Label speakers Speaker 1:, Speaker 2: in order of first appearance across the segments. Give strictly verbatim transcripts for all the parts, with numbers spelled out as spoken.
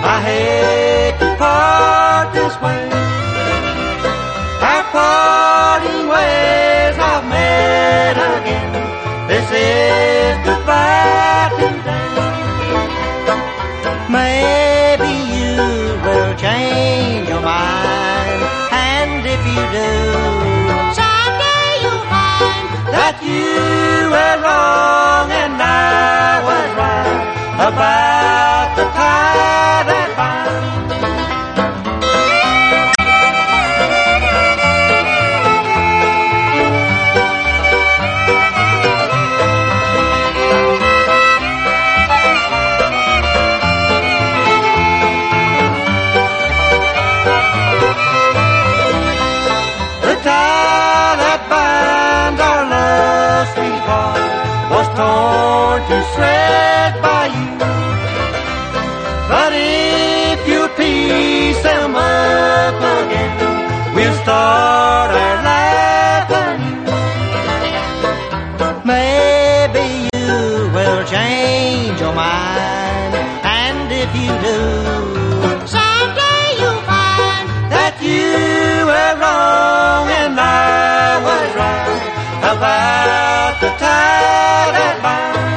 Speaker 1: I hate to part this way. Our parting ways have met again. This is goodbye today. Maybe you will change your mind, and if you do, someday you'll find that you were wrong and I was right about the tie that binds. The tie that binds our love, sweetheart, was torn to shreds by you. But if you piece them up again, we'll start our life anew. Maybe you will change your mind, and if you do, someday you'll find that you were wrong and I was right about the tie that binds.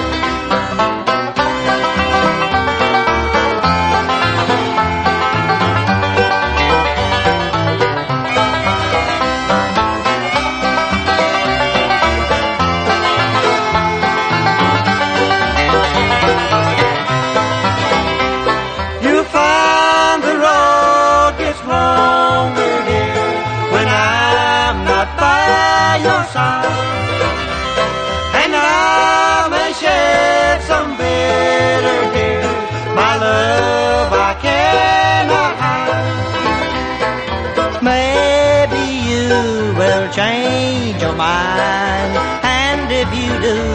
Speaker 1: You'll find the road gets longer, dear, when I'm not by your side. And I may shed some bitter tears, my love I cannot hide. Maybe you will change your mind, and if you do,